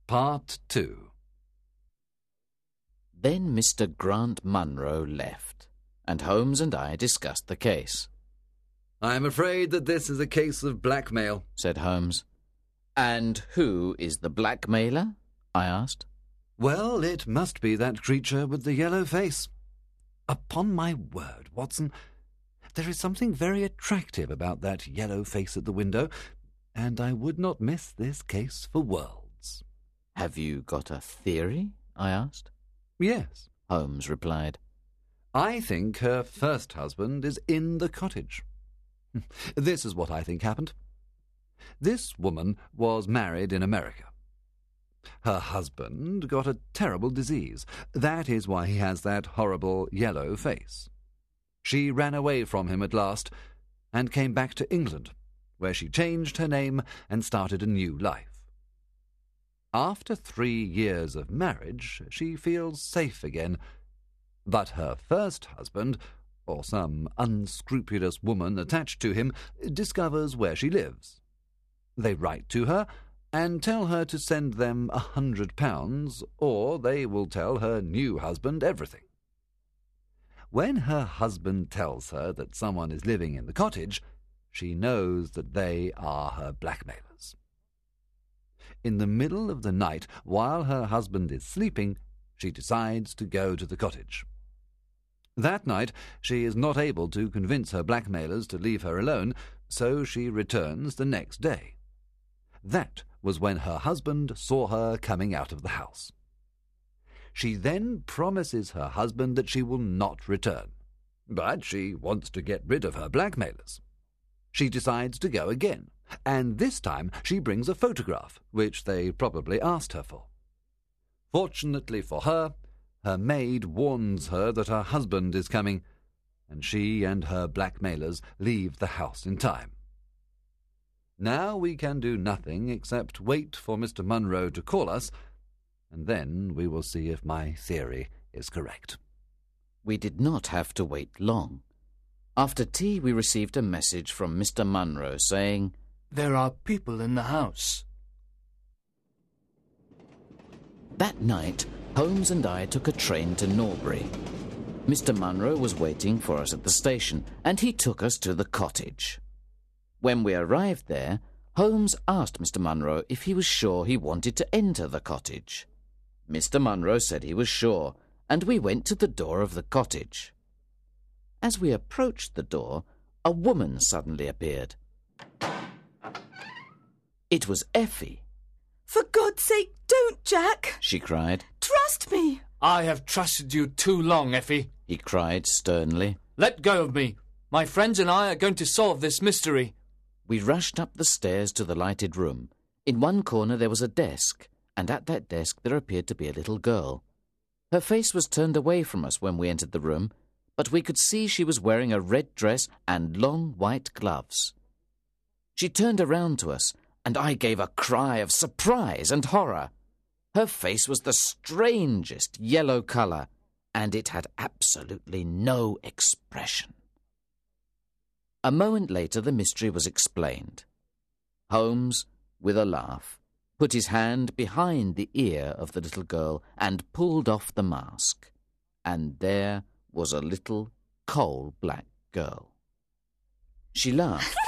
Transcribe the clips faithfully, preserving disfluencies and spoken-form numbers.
Part two. Then Mister Grant Munro left, and Holmes and I discussed the case. "I'm afraid that this is a case of blackmail," said Holmes. "And who is the blackmailer?" I asked. "Well, it must be that creature with the yellow face. Upon my word, Watson, there is something very attractive about that yellow face at the window, and I would not miss this case for worlds." "Have you got a theory?" I asked. "Yes," Holmes replied. "I think her first husband is in the cottage. This is what I think happened. This woman was married in America. Her husband got a terrible disease. That is why he has that horrible yellow face. She ran away from him at last and came back to England, where she changed her name and started a new life. After three years of marriage, she feels safe again, but her first husband, or some unscrupulous woman attached to him, discovers where she lives. They write to her and tell her to send them a hundred pounds, or they will tell her new husband everything. When her husband tells her that someone is living in the cottage, she knows that they are her blackmailers. In the middle of the night, while her husband is sleeping, she decides to go to the cottage. That night, she is not able to convince her blackmailers to leave her alone, so she returns the next day. That was when her husband saw her coming out of the house. She then promises her husband that she will not return, but she wants to get rid of her blackmailers. She decides to go again, and this time she brings a photograph, which they probably asked her for. Fortunately for her, her maid warns her that her husband is coming, and she and her blackmailers leave the house in time. Now we can do nothing except wait for Mister Munro to call us, and then we will see if my theory is correct." We did not have to wait long. After tea we received a message from Mister Munro saying, "There are people in the house." That night, Holmes and I took a train to Norbury. Mister Munro was waiting for us at the station, and he took us to the cottage. When we arrived there, Holmes asked Mister Munro if he was sure he wanted to enter the cottage. Mister Munro said he was sure, and we went to the door of the cottage. As we approached the door, a woman suddenly appeared. It was Effie. "For God's sake, don't, Jack!" she cried. "Trust me!" "I have trusted you too long, Effie," he cried sternly. "Let go of me. My friends and I are going to solve this mystery." We rushed up the stairs to the lighted room. In one corner there was a desk, and at that desk there appeared to be a little girl. Her face was turned away from us when we entered the room, but we could see she was wearing a red dress and long white gloves. She turned around to us, and I gave a cry of surprise and horror. Her face was the strangest yellow colour, and it had absolutely no expression. A moment later the mystery was explained. Holmes, with a laugh, put his hand behind the ear of the little girl and pulled off the mask, and there was a little coal-black girl. She laughed,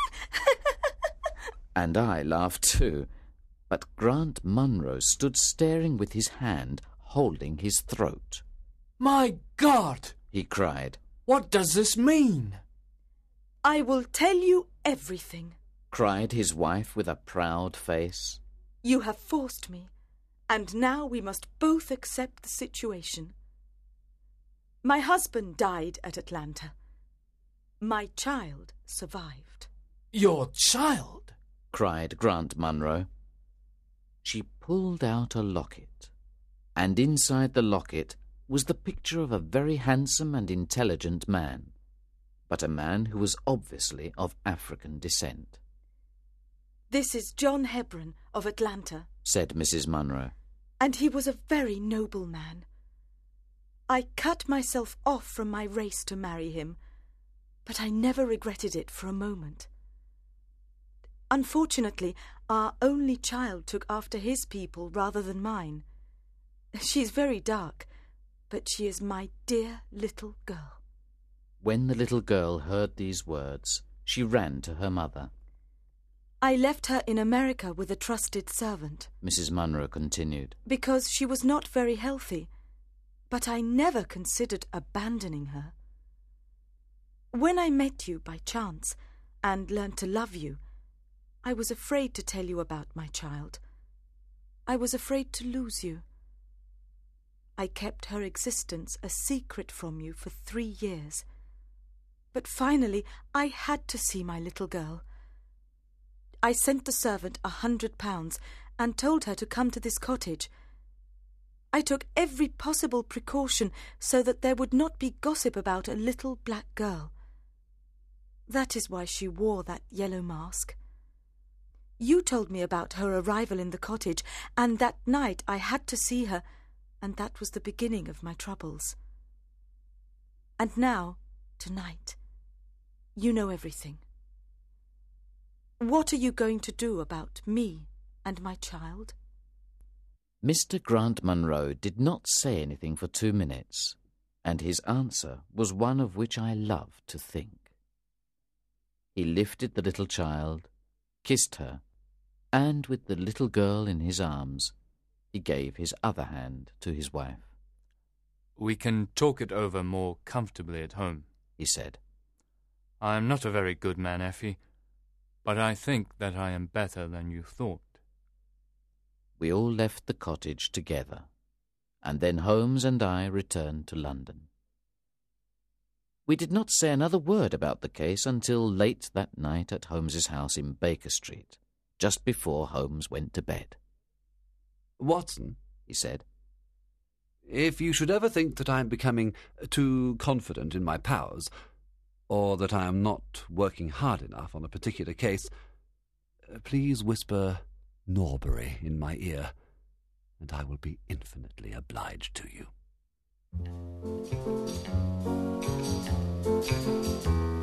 and I laughed too, but Grant Munro stood staring with his hand holding his throat. "My God!" he cried. "What does this mean?" "I will tell you everything," cried his wife with a proud face. "You have forced me, and now we must both accept the situation. My husband died at Atlanta. My child survived." "Your child?" cried Grant Munro. She pulled out a locket, and inside the locket was the picture of a very handsome and intelligent man, but a man who was obviously of African descent. "This is John Hebron of Atlanta," said Missus Munro. "and he was a very noble man. I cut myself off from my race to marry him, but I never regretted it for a moment. Unfortunately, our only child took after his people rather than mine. She is very dark, but she is my dear little girl." When the little girl heard these words, she ran to her mother. "I left her in America with a trusted servant," Missus Munro continued, "because she was not very healthy, but I never considered abandoning her. When I met you by chance and learned to love you, I was afraid to tell you about my child. I was afraid to lose you. I kept her existence a secret from you for three years. But finally I had to see my little girl. I sent the servant a hundred pounds and told her to come to this cottage. I took every possible precaution so that there would not be gossip about a little black girl. That is why she wore that yellow mask. You told me about her arrival in the cottage, and that night I had to see her, and that was the beginning of my troubles. And now, tonight, you know everything. What are you going to do about me and my child?" Mister Grant Munro did not say anything for two minutes, and his answer was one of which I love to think. He lifted the little child, kissed her, and with the little girl in his arms, he gave his other hand to his wife. "We can talk it over more comfortably at home," he said. "I am not a very good man, Effie, but I think that I am better than you thought." We all left the cottage together, and then Holmes and I returned to London. We did not say another word about the case until late that night at Holmes's house in Baker Street, just before Holmes went to bed. "Watson," he said, "if you should ever think that I am becoming too confident in my powers, or that I am not working hard enough on a particular case, please whisper Norbury in my ear, and I will be infinitely obliged to you."